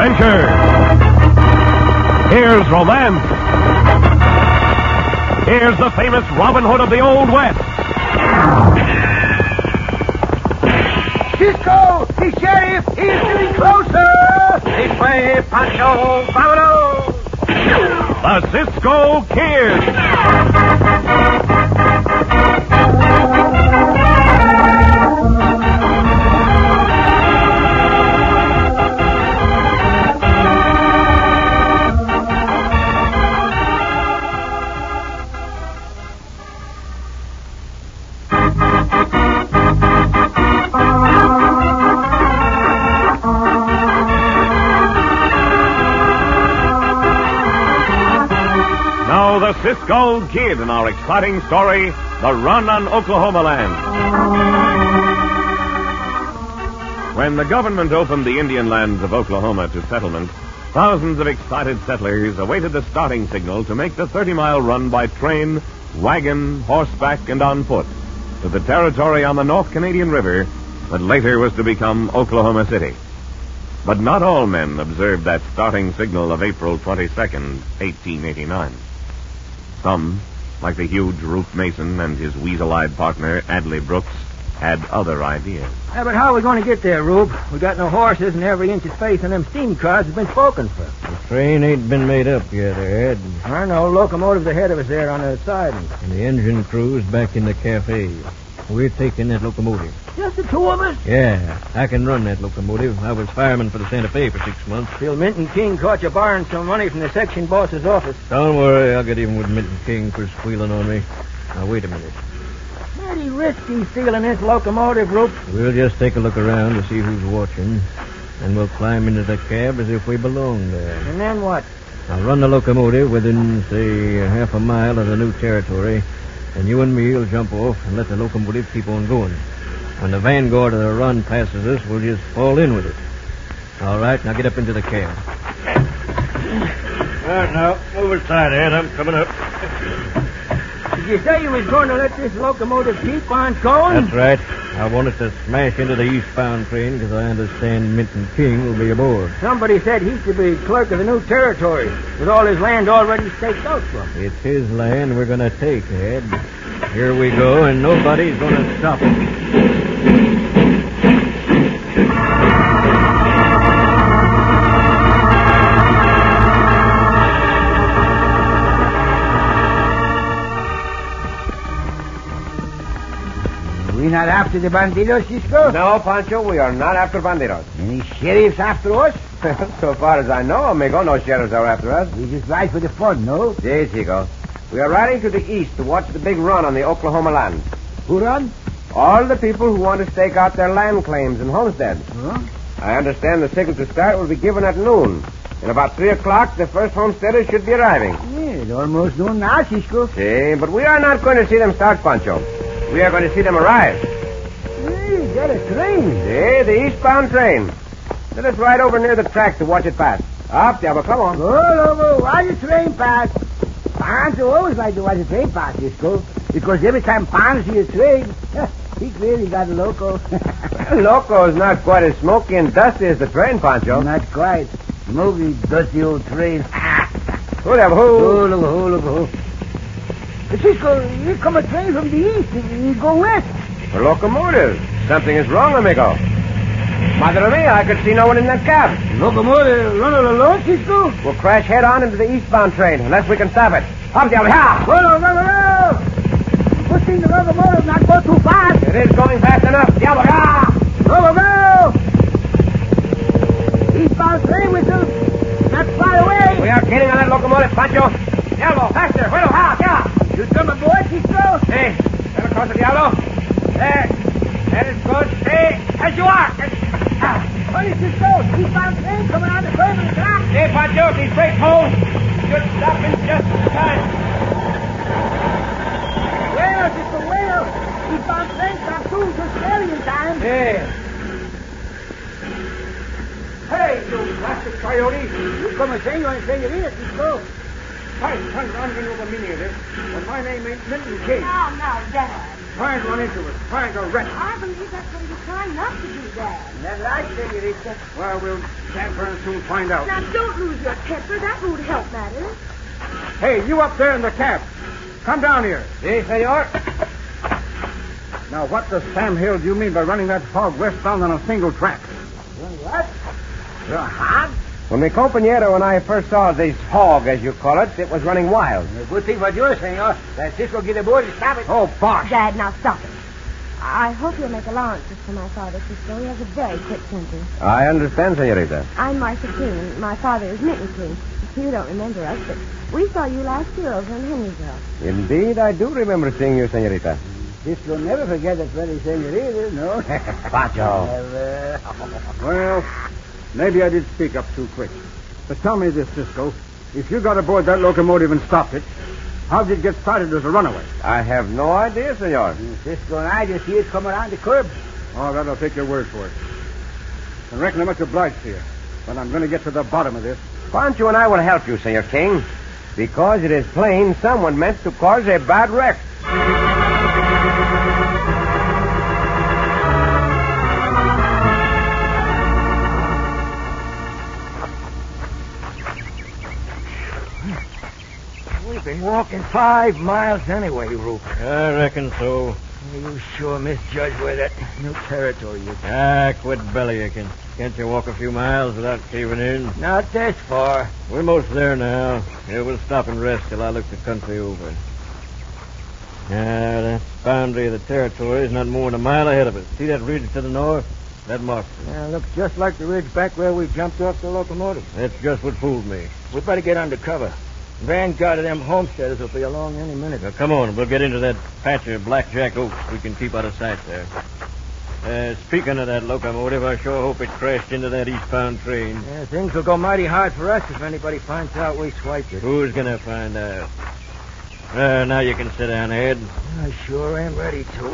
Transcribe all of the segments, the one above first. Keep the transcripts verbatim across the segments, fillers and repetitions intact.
adventure. Here's romance. Here's the famous Robin Hood of the Old West. Cisco, the sheriff, he's getting closer. This way, Pancho, vámonos. The Cisco Kid. Cisco Kid in our exciting story, The Run on Oklahoma Land. When the government opened the Indian lands of Oklahoma to settlement, thousands of excited settlers awaited the starting signal to make the thirty-mile run by train, wagon, horseback, and on foot to the territory on the North Canadian River that later was to become Oklahoma City. But not all men observed that starting signal of April twenty-second, eighteen eighty-nine. Some, like the huge Ruth Mason and his weasel-eyed partner, Adley Brooks, had other ideas. Yeah, but how are we going to get there, Rube? We got no horses, and every inch of space on them steam cars has been spoken for. The train ain't been made up yet, Ed. I know. Locomotive's ahead of us there on the siding. And the engine crew's back in the cafe. We're taking that locomotive. Just the two of us? Yeah, I can run that locomotive. I was fireman for the Santa Fe for six months. Till Minton King caught you borrowing some money from the section boss's office. Don't worry, I'll get even with Minton King for squealing on me. Now, wait a minute. Pretty risky stealing this locomotive, Rube. We'll just take a look around to see who's watching. And we'll climb into the cab as if we belong there. And then what? I'll run the locomotive within, say, half a mile of the new territory. And you and me will jump off and let the locomotive keep on going. When the vanguard of the run passes us, we'll just fall in with it. All right, now get up into the cab. All right, now, move aside, Ed. I'm coming up. Did you say you was going to let this locomotive keep on going? That's right. I want it to smash into the eastbound train because I understand Minton King will be aboard. Somebody said he's to be clerk of the new territory with all his land already staked out for him. It's his land we're going to take, Ed. Here we go, and nobody's going to stop it. We not after the bandidos, Cisco? No, Pancho, we are not after bandidos. Any sheriffs after us? So far as I know, amigo, no sheriffs are after us. We just ride for the fun, no? Si, Chico. We are riding to the east to watch the big run on the Oklahoma land. Who run? All the people who want to stake out their land claims and homesteads. Huh? I understand the signal to start will be given at noon. In about three o'clock, the first homesteaders should be arriving. Yeah, it's almost noon now, Cisco. Si, but we are not going to see them start, Pancho. We are going to see them arrive. Hey, you got a train. See, the eastbound train. Let us ride over near the track to watch it pass. Up, Diablo, come on. Go over, watch the train pass. Pancho always like to watch the train pass, Cisco. Because every time Pancho sees a train, he clearly got a loco. Loco is not quite as smoky and dusty as the train, Pancho. Not quite. Smoky, dusty old train. Who, Diablo, who? Oh, look, oh, look, oh. Cisco, here come a train from the east and you go west. A locomotive. Something is wrong, amigo. Madre mia, I could see no one in that cab. Locomotive running alone, Cisco? We'll crash head on into the eastbound train unless we can stop it. Up, Diablo, ha! Hold on, run around. We've seen the locomotive not go too fast. It is going fast enough. Diablo, ha! Go, go! Eastbound train whistle. Not far away. We are getting on that locomotive, Pancho. Diablo, faster. Bueno, ha, yeah. You come aboard, Cisco? Hey, get across the Diablo. There. That is good. Hey, as you are. Ah, hurry, Cisco. Eastbound train coming on the curve of the track. Hey, Pancho, these brakes hold. Should stop in just in time. Well, Cisco, well. Eastbound train stop too, just barely in time. Yeah. Hey, you plastic coyote. You come and say you want to say you're here, Cisco. Hi, I'm Randy Overmini this. But my name ain't Minton King. No, no, Dad. trying to run into us, trying to wreck us. I believe that's what he was trying not to do, Dad. That's right, senorita. Well, we'll stand for and soon find out. Now, don't lose your temper. That won't help matters. Hey, you up there in the cab. Come down here. Si, senor. Now, what the Sam Hill do you mean by running that hog westbound on a single track? What? The hog? When mi compañero and I first saw this hog, as you call it, it was running wild. A good thing for you, senor. That Cisco get aboard and stop it. Oh, bosh. Dad, now stop it. I hope you'll make allowances for my father, Cisco. He has a very quick temper. I understand, senorita. I'm Martha King, and my father is Minton King. You don't remember us, but we saw you last year over in Henrysville. Indeed, I do remember seeing you, senorita. Cisco never forget that very senorita, no? Pacho. Well, maybe I did speak up too quick. But tell me this, Cisco. If you got aboard that locomotive and stopped it, how did it get started as a runaway? I have no idea, senor. Cisco and I just see it come around the curb. All right, I'll take your word for it. I reckon I'm much obliged to you. But I'm going to get to the bottom of this. Pancho and I will help you, Senor King, because it is plain someone meant to cause a bad wreck. We've been walking five miles anyway, Roop. I reckon so. You sure misjudged where that new territory is. Ah, quit bellyaching. Can't you walk a few miles without caving in? Not this far. We're most there now. Here, we'll stop and rest till I look the country over. Now, the boundary of the territory is not more than a mile ahead of us. See that ridge to the north? That marks it. Yeah, looks just like the ridge back where we jumped off the locomotive. That's just what fooled me. We better get under cover. Vanguard of them homesteaders will be along any minute. Now, come on. We'll get into that patch of blackjack oaks we can keep out of sight there. Uh, speaking of that locomotive, I sure hope it crashed into that eastbound train. Yeah, things will go mighty hard for us if anybody finds out we swiped it. Who's going to find out? Uh, now you can sit down, Ed. I sure am ready to.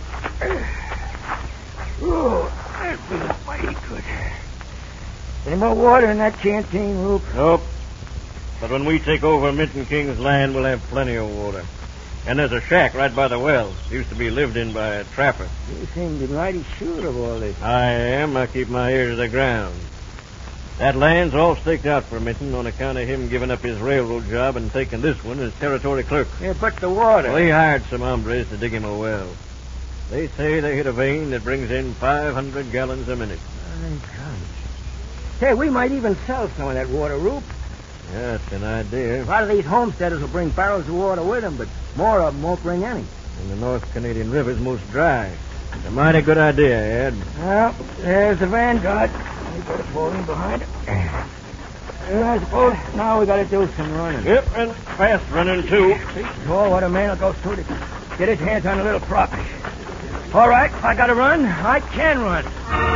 Oh, that feels mighty good. Any more water in that canteen, Roop? Nope. But when we take over Minton King's land, we'll have plenty of water. And there's a shack right by the well. Used to be lived in by a trapper. You seem to be mighty sure of all this. I am. I keep my ear to the ground. That land's all staked out for Minton on account of him giving up his railroad job and taking this one as territory clerk. Yeah, but the water. Well, he hired some hombres to dig him a well. They say they hit a vein that brings in five hundred gallons a minute. My God. Hey, we might even sell some of that water, Roop. Yeah, that's an idea. A lot of these homesteaders will bring barrels of water with them, but more of them won't bring any. And the North Canadian River's most dry. It's a mighty good idea, Ed. Well, there's the Vanguard. We better fall in behind it. Well, I suppose now we got to do some running. Yep, and fast running, too. See, oh, what a man will go through to get his hands on a little property. All right, if I got to run, I can run.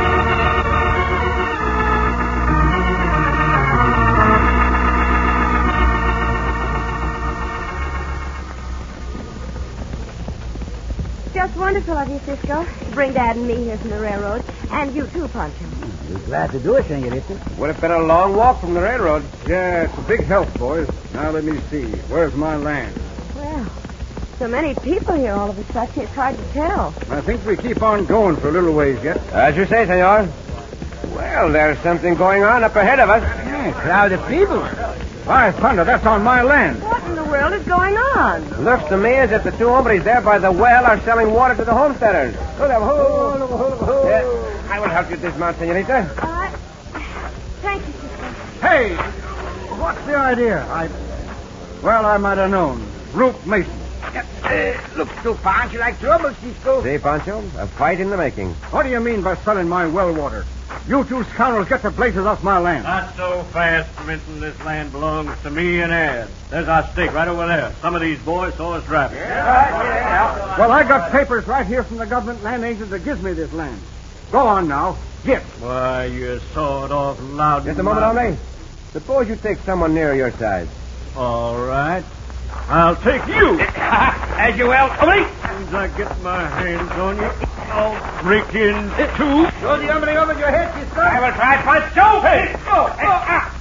Just wonderful of you, Cisco, to bring Dad and me here from the railroad. And you too, Pancho. We're glad to do it, senorita. Would have been a long walk from the railroad. Yeah, it's a big help, boys. Now let me see. Where's my land? Well, so many people here all of a sudden, it's hard to tell. I think we keep on going for a little ways yet. As you say, senor. Well, there's something going on up ahead of us. Yeah, crowd of people. By thunder, that's on my land. What in the world is going on? Looks to me as if the two hombres there by the well are selling water to the homesteaders. Hold up, hold up, hold up, hold up. Yeah, I will help you dismount, senorita. Uh, thank you, Cisco. Hey, what's the idea? I, well, I might have known. Roop Mason. Uh, looks to Pancho like trouble, Cisco. See, Pancho, a fight in the making. What do you mean by selling my well water? You two scoundrels get the blazes off my land. Not so fast, Minton. This land belongs to me and Ed. There's our stake right over there. Some of these boys saw us driving. Yeah. Well, I got papers right here from the government land agent that gives me this land. Go on now. Get. Why, you saw it off loud. Just a moment, hombre. Suppose you take someone near your side. All right. I'll take you. As you will, hombre. As soon as I get my hands on you, I'll break in two. Throw the hombre over your head, Cisco. I will try, Pancho. Hey. Oh, oh,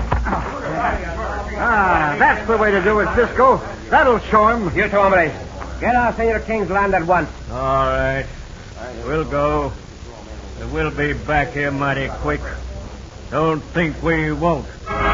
oh, Ah, that's the way to do it, Cisco. That'll show him. You two hombres. Get off Senor King's land at once. All right. We'll go. And we'll be back here mighty quick. Don't think we won't.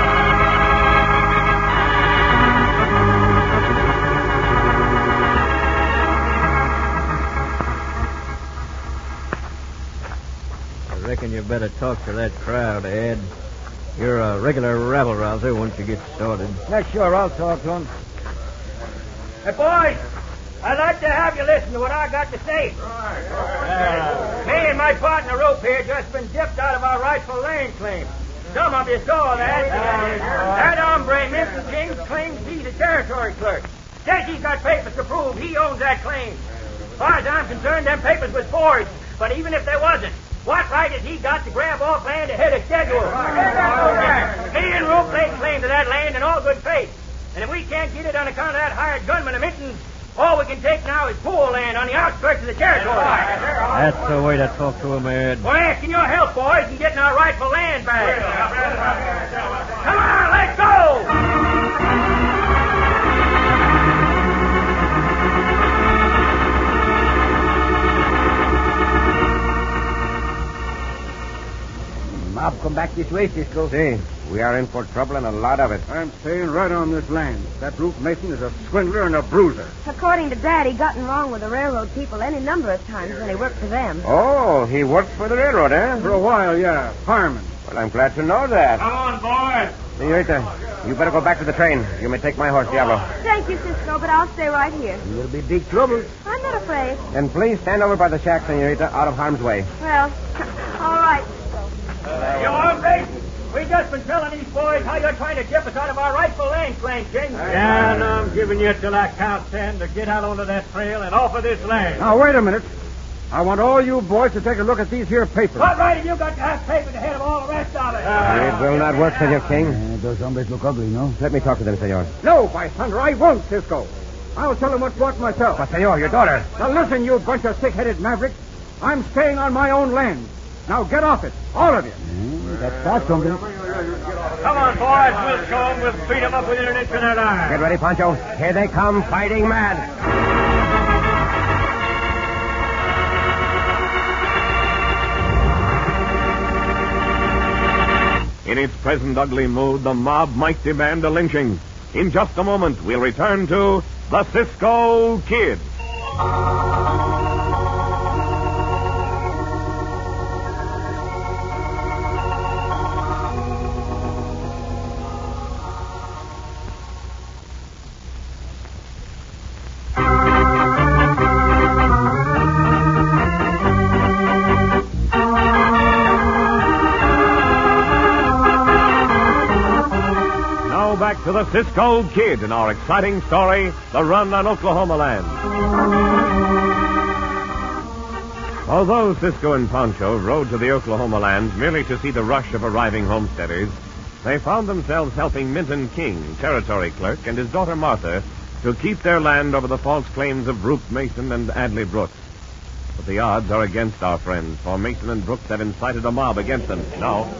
I reckon you better talk to that crowd, Ed. You're a regular rabble-rouser once you get started. Yeah, sure, I'll talk to him. Hey, boys, I'd like to have you listen to what I got to say. Uh, me and my partner Rope here just been dipped out of our rightful land claim. Some of you saw that. That hombre, Mister King, claims he's a territory clerk. Says he's got papers to prove he owns that claim. As far as I'm concerned, them papers was forged. But even if there wasn't, what right has he got to grab off land ahead of schedule? Me and Rope laid claim to that land in all good faith. And if we can't get it on account of that hired gunman of Minton's, all we can take now is pool land on the outskirts of the territory. That's the way to talk to him, Ed. We're asking your help, boys, in getting our rightful land back. Come on, let's go! Mob come back this way, Cisco. See, we are in for trouble and a lot of it. I'm staying right on this land. That Ruth Mason is a swindler and a bruiser. According to Dad, he gotten wrong with the railroad people any number of times when he worked for them. Oh, he worked for the railroad, eh? For a while, yeah. Fireman. Well, I'm glad to know that. Come on, boys. Senorita, you better go back to the train. You may take my horse, Diablo. Thank you, Cisco, but I'll stay right here. You'll be big trouble. I'm not afraid. Then please stand over by the shack, Senorita, out of harm's way. Well, all right. You hombre, we just been telling these boys how you're trying to dip us out of our rightful land claim, King. Yeah, and I'm giving you till I count ten to get out onto that trail and offer this land. Now, wait a minute. I want all you boys to take a look at these here papers. What right have you got to have papers ahead of all the rest of it? It will not work, Senor King. Uh, those hombres look ugly, no? Let me talk to them, Senor. No, by thunder, I won't, Cisco. I'll tell them what's what myself. But, Senor, your daughter. Now, listen, you bunch of sick-headed mavericks. I'm staying on my own land. Now, get off it, all of you. Mm, that's that, something. Come on, boys. We'll show them. We'll beat them up within an inch of their life. Get ready, Pancho. Here they come, fighting mad. In its present ugly mood, the mob might demand a lynching. In just a moment, we'll return to the Cisco Kid. Back to the Cisco Kid in our exciting story, The Run on Oklahoma Land. Although Cisco and Pancho rode to the Oklahoma land merely to see the rush of arriving homesteaders, they found themselves helping Minton King, territory clerk, and his daughter Martha to keep their land over the false claims of Ruth Mason and Adley Brooks. But the odds are against our friends, for Mason and Brooks have incited a mob against them. Now,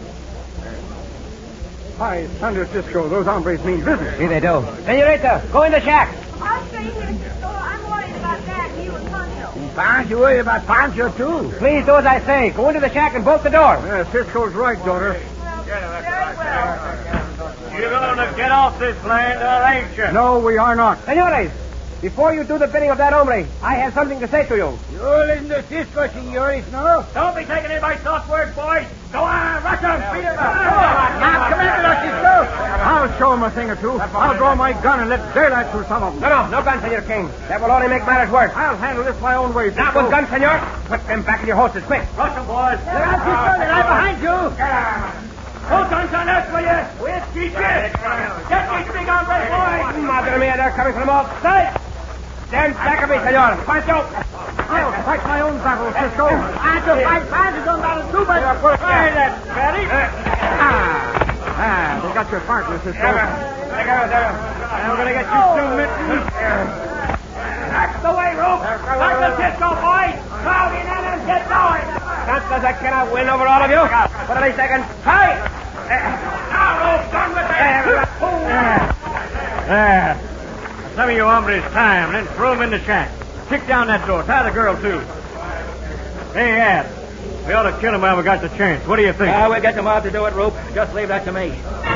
Hi, Thunder Cisco. Those hombres mean business. See, they do. Senorita, go in the shack. I'll stay here, Cisco. I'm worried about Dad, you and Pancho. Pancho, worry about Pancho, too. Please do as I say. Go into the shack and bolt the door. Yeah, Cisco's right, daughter. Well, very well. You're going to get off this land, or ain't you? No, we are not. Senores, before you do the bidding of that hombre, I have something to say to you. You listen to Cisco, senores, no? Don't be taking anybody's soft words, boys. Go on, rush them. Beat them up. Now, come in, Cisco. I'll show him a thing or two. I'll draw my gun and let daylight through some of them. No, no, no gun, Senor King. That will only make matters worse. I'll handle this my own way, Cisco. Not with guns, senor. Put them back in your horses, quick. Rush them, boys. Look out, Cisco. They're right behind you. No guns on us, will you? We'll keep it. Get these big hombres, boys. Madre mia, they're coming from all sides. Stand back of me, senor. Pancho. I'll fight my own battle, Cisco. I have to fight Pancho. Don't matter too much. Hey, that's Betty. Ah, ah, they got your partner, Cisco. I'm going to get you soon, Minton. That's the way, Rope. Like the Cisco, boys. Crowd in and get going. Chances I cannot win over all of you. But at least I can try. Now, Rope, done with that. There. some of you hombres tie him, then throw him in the shack. Kick down that door. Tie the girl, too. Hey, Ad. We ought to kill him while we got the chance. What do you think? Ah, we'll get them out to do it, Rope. Just leave that to me.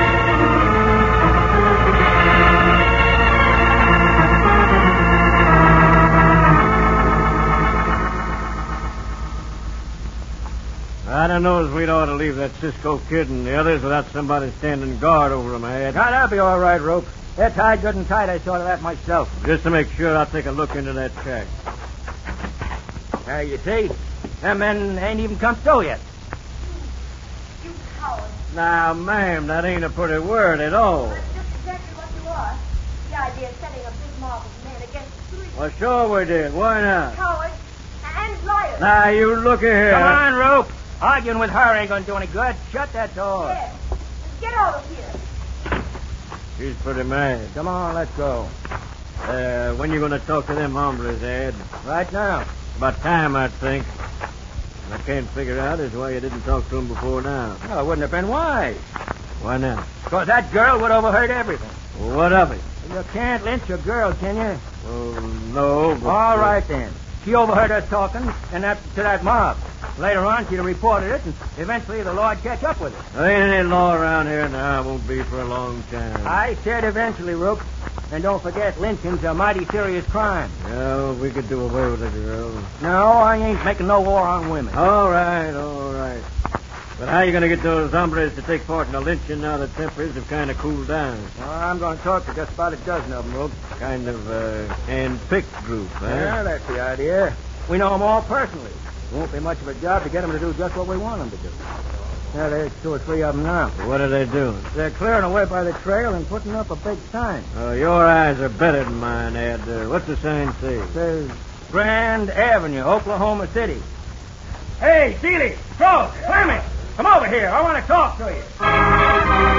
I don't know as we'd ought to leave that Cisco kid and the others without somebody standing guard over them, Ad. Now, that'll be all right, Rope. They're tied good and tight. I saw to that myself. Just to make sure, I'll take a look into that shack. Now, you see, them men ain't even come through yet. You coward. Now, ma'am, that ain't a pretty word at all. That's just exactly what you are. The idea of setting a big mob of men against three Well, sure we did. Why not? cowards and liars. Now, you look here. Come on, Rope. Arguing with her ain't going to do any good. Shut that door. Yes. Get out of here. She's pretty mad. Come on, let's go. Uh, when you going to talk to them hombres, Ed? Right now. About time, I think. I can't figure out is why you didn't talk to them before now. No, it wouldn't have been wise. Why not? Because that girl would overheard everything. Well, what of it? You can't lynch a girl, can you? Well, no, but... All right, then. She overheard us talking and that, to that mob. Later on, she'd have reported it, and eventually the law'd catch up with it. There ain't any law around here now. It won't be for a long time. I said eventually, Rook. And don't forget, lynching's a mighty serious crime. Yeah, we could do away with the girl. No, I ain't making no war on women. All right, all right. But how you going to get those hombres to take part in the lynching now that tempers have kind of cooled down? Well, I'm going to talk to just about a dozen of them, Rook. Kind of uh, hand-picked group, huh? Yeah, that's the idea. We know them all personally. It won't be much of a job to get them to do just what we want them to do. Yeah, there's two or three of them now. What are they doing? They're clearing away by the trail and putting up a big sign. Oh, your eyes are better than mine, Ed. Uh, what's the sign say? It says Grand Avenue, Oklahoma City. Hey, Seeley, Crow, Clement, come over here. I want to talk to you.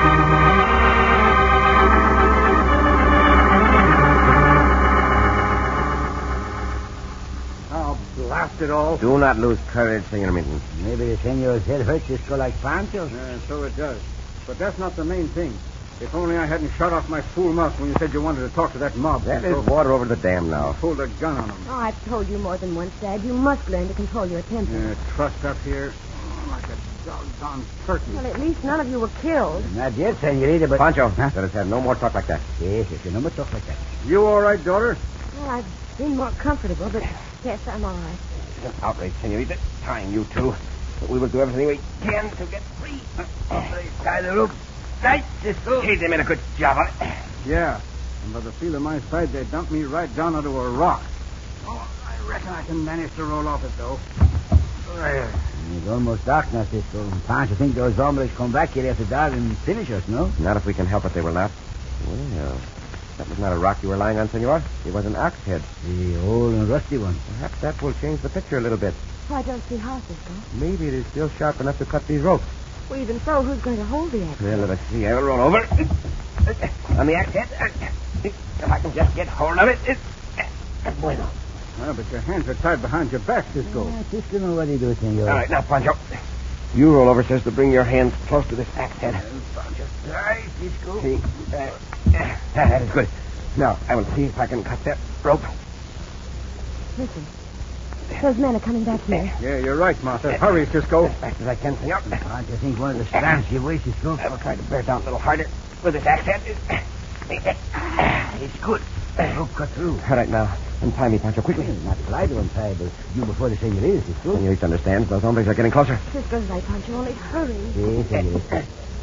Blast it all. Do not lose courage, Senor Minton. Maybe the senor's head hurts just go like Pancho. Yeah, so it does. But that's not the main thing. If only I hadn't shut off my fool mouth when you said you wanted to talk to that mob. That Cisco. is water over the dam now. Pulled a gun on him. Oh, I've told you more than once, Dad. You must learn to control your temper. Yeah, trust up here. Oh, like a doggone turkey. Well, at least none of you were killed. Not yet, senorita, but... Pancho, Huh? let us have no more talk like that. Yes, yes, no more talk like that. You all right, daughter? Well, I've been more comfortable, but yes, I'm all right. It's an outrage, Senorita. Tying you two. But we will do everything we can to get free. Tie the rope. Tight, Cisco. Gee, they made a good job of it. Yeah. And by the feel of my side, they dumped me right down onto a rock. Oh, I reckon I can manage to roll off it, though. There. It's almost dark now, Cisco. Pancho think those hombres come back here after dark and finish us, no? Not if we can help it, they will not. Well, that was not a rock you were lying on, Senor. It was an axe head. The old and rusty one. Perhaps that will change the picture a little bit. Oh, I don't see how, Cisco. Maybe it is still sharp enough to cut these ropes. Well, even so, who's going to hold the axe? Well, let us see. I will roll over. On the axe head. If I can just get hold of it. Bueno. Well, but your hands are tied behind your back, Cisco. Yeah, Cisco know what he do, senor. All right, now, Pancho. You roll over, says to bring your hands close to this axe head. Pancho. Right, Cisco. See, uh, uh, that is good. Now, I will see if I can cut that rope. Listen. Those men are coming back here. Yeah, you're right, Martha. Hurry, Cisco. As fast as I can, senor. Pancho think one of the strands give way, Cisco. I will try to bear down a little harder with this axe head. It's good. The rope cut through. All right, now, untie me, Pancho, quickly. Well, not fly to untie, but you before the senorita, Cisco. Senorita understands. Those hombres are getting closer. Cisco's right, Pancho. Only hurry. Yes, senorita.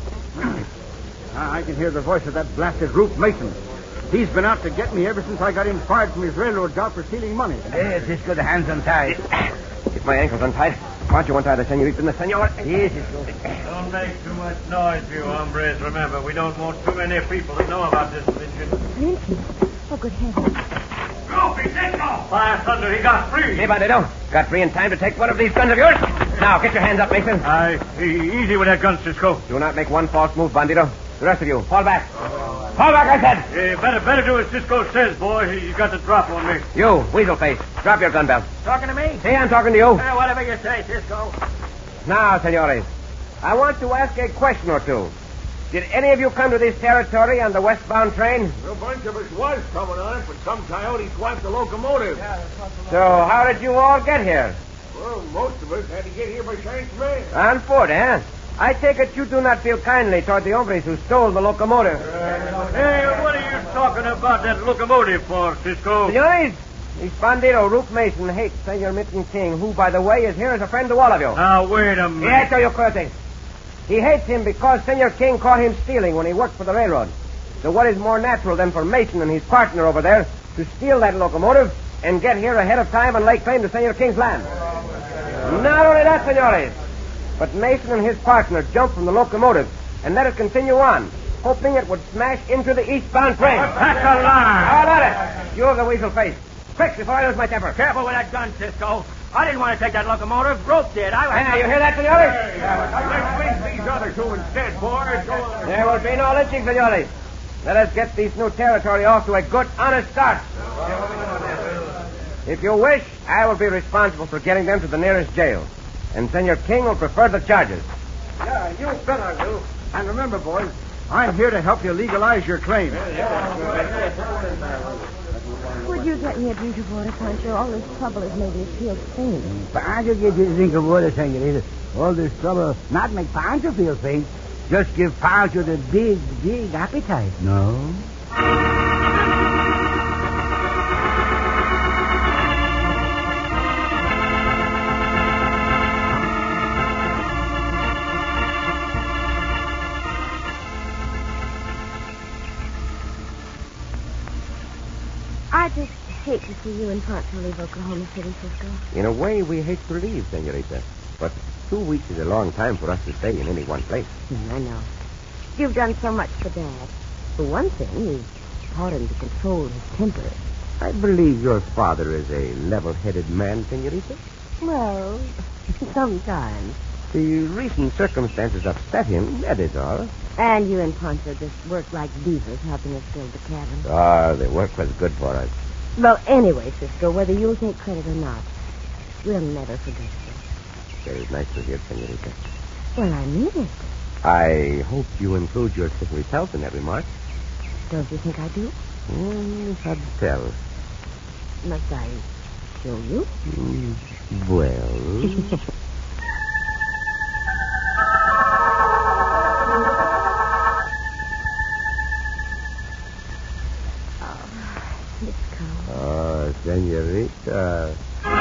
I can hear the voice of that blasted Rupe Mason. He's been out to get me ever since I got him fired from his railroad job for stealing money. Yes, Cisco, the hands untied. Get my ankles untied. Pancho untie the senorita and the senor. Yes, Cisco. Don't make too much noise, you hombres. Remember, we don't want too many people to know about this lynching. Lynching? Oh, good heavens. Go, Cisco! Fire thunder, he got free. See, Bandito. Got free in time to take one of these guns of yours. Now, get your hands up, Mason. Aye, e- easy with that gun, Cisco. Do not make one false move, Bandito. The rest of you, fall back. Fall back, I said. Yeah, better, better do as Cisco says, boy. He, he's got the drop on me. You, weasel face, drop your gun belt. Talking to me? See, I'm talking to you. Uh, whatever you say, Cisco. Now, senores, I want to ask a question or two. Did any of you come to this territory on the westbound train? A bunch of us was coming on it, but some coyote swapped the locomotive. So how did you all get here? Well, most of us had to get here by Shank's man. On foot, eh? I take it you do not feel kindly toward the hombres who stole the locomotive. Hey, what are you talking about that locomotive for, Cisco? Senores, this bandito, Rupe Mason, hates Senor Milton King, who, by the way, is here as a friend to all of you. Now, wait a minute. Yes, you Curtis. He hates him because Senor King caught him stealing when he worked for the railroad. So what is more natural than for Mason and his partner over there to steal that locomotive and get here ahead of time and lay claim to Senor King's land? Not only that, senores, but Mason and his partner jumped from the locomotive and let it continue on, hoping it would smash into the eastbound train. That's a lie. How about it? You have the weasel face. Quick, before I lose my temper. Careful with that gun, Cisco. I didn't want to take that locomotive. Rope did. I was... Hey, you hear that, senores? Let's lynch these other two instead, boys. Go on. There will be no lynching, senores. Let us get this new territory off to a good, honest start. If you wish, I will be responsible for getting them to the nearest jail. And Senor King will prefer the charges. Yeah, you better do. And remember, boys, I'm here to help you legalize your claim. Would you get me a drink of water, Pancho? All this trouble has made me feel faint. Pancho get you a drink of water, senorita. All this trouble not make Pancho feel faint. Just give Pancho the big, big appetite, no? I just hate to see you and Pancho leave Oklahoma City, Cisco. In a way, we hate to leave, senorita. But two weeks is a long time for us to stay in any one place. Mm, I know. You've done so much for Dad. For one thing, you've taught him to control his temper. I believe your father is a level-headed man, senorita. Well, sometimes. The recent circumstances upset him, that is all. And you and Pancho just work like beavers helping us build the cabin. Ah, the work was good for us. Well, anyway, Cisco, whether you'll take credit or not, we'll never forget you. Very nice to hear, senorita. Well, I mean it. I hope you include your sister's health in that remark. Don't you think I do? Mm, it's hard to tell. Must I show you? Mm, well... Oh, senorita.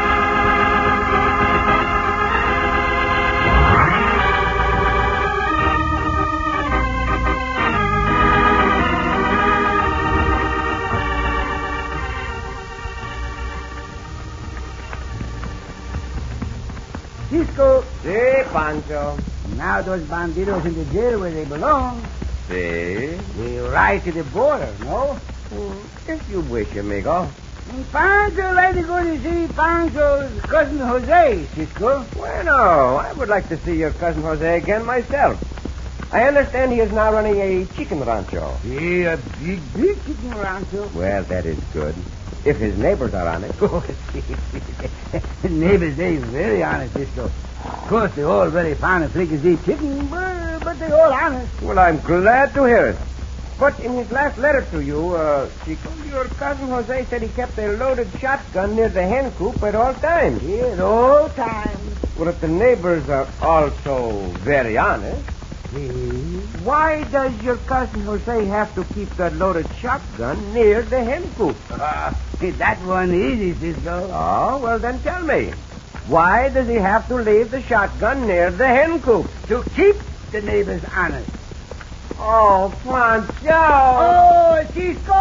Cisco. Si, Pancho. Now those bandidos in the jail where they belong. Si. They ride to the border, no? If you wish, amigo. And Pancho like to go to see Pancho's cousin Jose, Cisco. Bueno, I would like to see your cousin Jose again myself. I understand he is now running a chicken rancho. Yeah, a big, big chicken rancho. Well, that is good. If his neighbors are honest. Neighbors, they very honest, Cisco. Of course, they all very fond of fricassee chicken, but, but they all honest. Well, I'm glad to hear it. But in his last letter to you, uh, Chico, your cousin Jose said he kept a loaded shotgun near the hen coop at all times. Yeah, at all times. Well, if the neighbors are also very honest, why does your cousin Jose have to keep that loaded shotgun near the hen coop? Uh, that one easy, Cisco. Oh, well, then tell me. Why does he have to leave the shotgun near the hen coop? To keep the neighbors honest. Oh, Pancho! Oh, Cisco!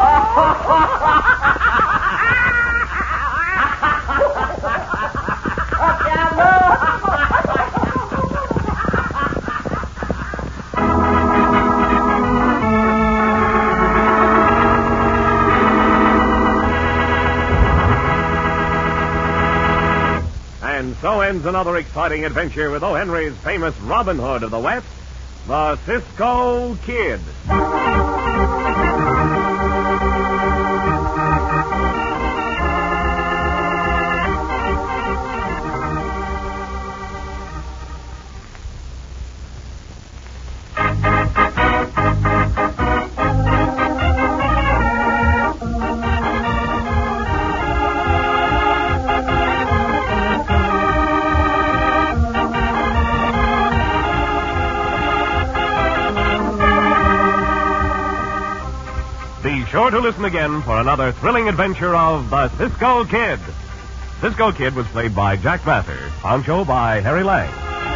And so ends another exciting adventure with O. Henry's famous Robin Hood of the West, the Cisco Kid. sure to listen again for another thrilling adventure of the Cisco Kid. Cisco Kid was played by Jack Vassar, Pancho by Harry Lang.